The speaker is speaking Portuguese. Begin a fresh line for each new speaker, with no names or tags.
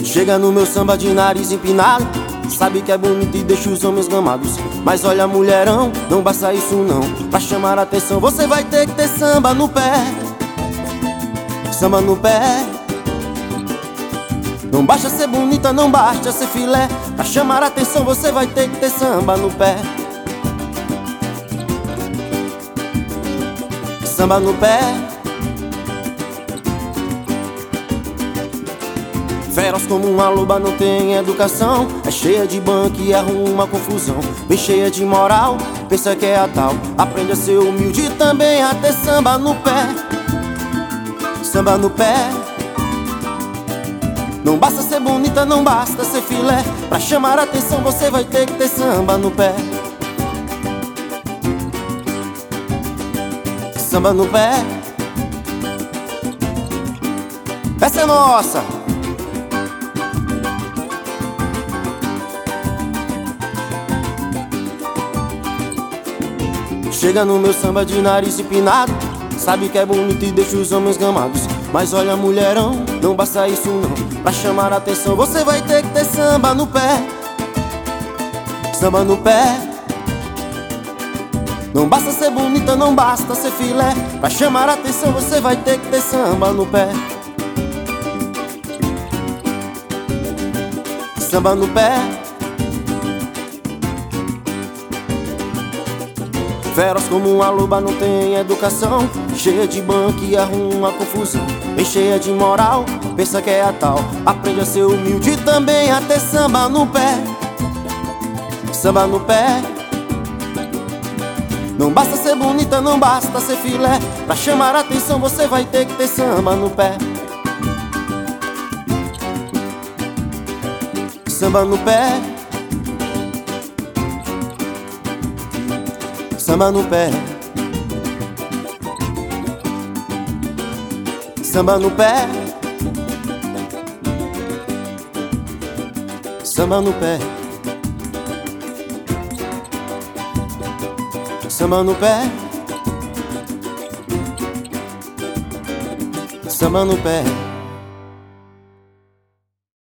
Chega no meu samba de nariz empinado, sabe que é bonito e deixa os homens gamados. Mas olha, mulherão, não basta isso não. Pra chamar a atenção você vai ter que ter samba no pé. Samba no pé. Não basta ser bonita, não basta ser filé. Pra chamar a atenção você vai ter que ter samba no pé. Samba no pé. Feroz como uma loba, não tem educação. É cheia de banco e arruma confusão. Bem cheia de moral, pensa que é a tal. Aprende a ser humilde e também a ter samba no pé. Samba no pé. Não basta ser bonita, não basta ser filé. Pra chamar a atenção você vai ter que ter samba no pé. Samba no pé. Essa é nossa. Chega no meu samba de nariz empinado, sabe que é bonito e deixa os homens gamados. Mas olha, mulherão, não basta isso não. Pra chamar a atenção você vai ter que ter samba no pé. Samba no pé. Não basta ser bonita, não basta ser filé. Pra chamar a atenção você vai ter que ter samba no pé. Samba no pé. Feroz como uma loba, não tem educação. Cheia de banco e arruma confusão. Bem cheia de moral, pensa que é a tal. Aprende a ser humilde e também a ter samba no pé. Samba no pé. Não basta ser bonita, não basta ser filé. Pra chamar a atenção você vai ter que ter samba no pé. Samba no pé. Samba no pé. Samba no pé. Samba no pé. Samba no pé. Samba no pé.